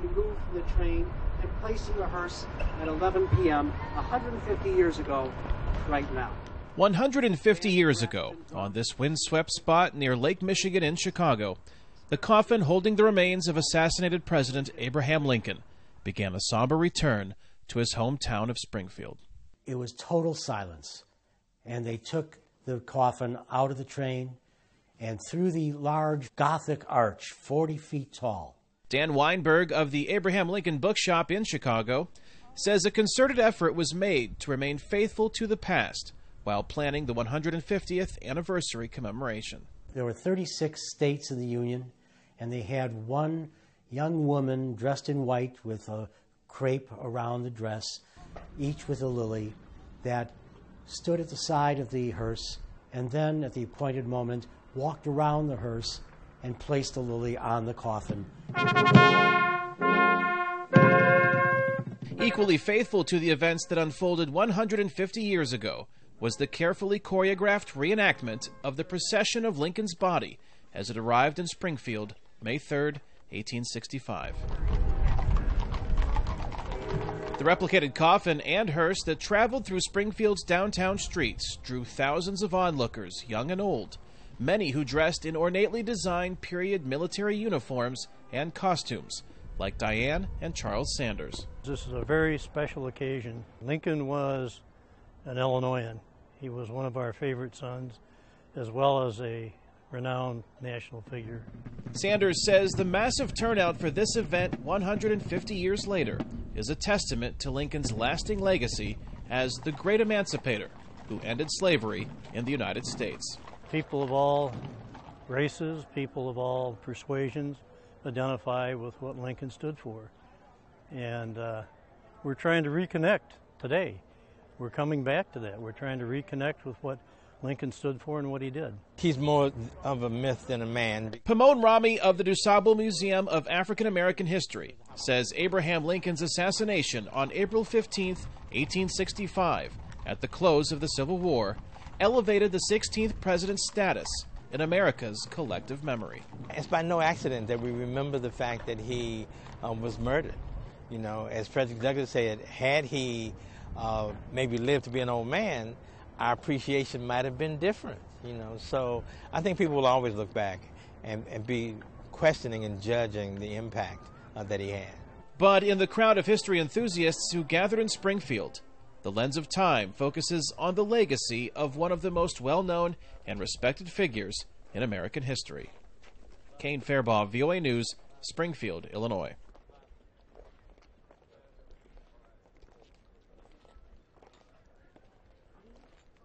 removed from the train and placed in the hearse at 11 p.m. 150 years ago, right now. 150 years ago, on this windswept spot near Lake Michigan in Chicago, the coffin holding the remains of assassinated President Abraham Lincoln began a somber return to his hometown of Springfield. It was total silence, and they took the coffin out of the train and through the large Gothic arch, 40 feet tall. Dan Weinberg of the Abraham Lincoln Bookshop in Chicago says a concerted effort was made to remain faithful to the past while planning the 150th anniversary commemoration. There were 36 states in the Union, and they had one young woman dressed in white with a crepe around the dress, each with a lily, that stood at the side of the hearse and then, at the appointed moment, walked around the hearse and placed the lily on the coffin. Equally faithful to the events that unfolded 150 years ago was the carefully choreographed reenactment of the procession of Lincoln's body as it arrived in Springfield, May 3, 1865. The replicated coffin and hearse that traveled through Springfield's downtown streets drew thousands of onlookers, young and old, many who dressed in ornately designed period military uniforms and costumes, like Diane and Charles Sanders. This is a very special occasion. Lincoln was an Illinoisan. He was one of our favorite sons, as well as a renowned national figure. Sanders says the massive turnout for this event 150 years later is a testament to Lincoln's lasting legacy as the great emancipator who ended slavery in the United States. People of all races, people of all persuasions identify with what Lincoln stood for. And we're trying to reconnect today. We're coming back to that. We're trying to reconnect with what Lincoln stood for and what he did. He's more of a myth than a man. Pomone Rami of the DuSable Museum of African American History says Abraham Lincoln's assassination on April 15, 1865, at the close of the Civil War, elevated the 16th president's status in America's collective memory. It's by no accident that we remember the fact that he was murdered. You know, as Frederick Douglass said, had he maybe lived to be an old man, our appreciation might have been different, you know. So I think people will always look back and be questioning and judging the impact that he had. But in the crowd of history enthusiasts who gathered in Springfield, the lens of time focuses on the legacy of one of the most well-known and respected figures in American history. Kane Fairbaugh, VOA News, Springfield, Illinois.